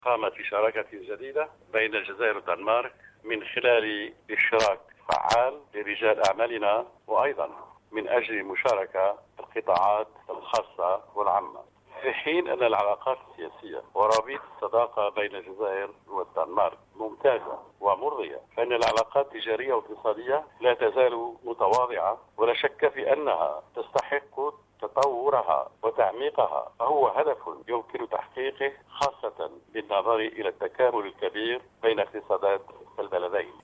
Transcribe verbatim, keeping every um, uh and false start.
قامت بشراكة جديدة بين الجزائر والدنمارك من خلال اشتراك فعال لرجال أعمالنا، وأيضا من أجل المشاركة في القطاعات الخاصة والعامة، في حين أن العلاقات السياسية ورابط الصداقة بين الجزائر والدنمارك ممتازة ومرضية، فإن العلاقات التجارية والاقتصادية لا تزال متواضعة، ولا شك في أنها تستحق تطورها وتعميقها، فهو هدف يمكن تحقيقه، خاصة بالنظر إلى التكامل الكبير بين اقتصادات البلدين.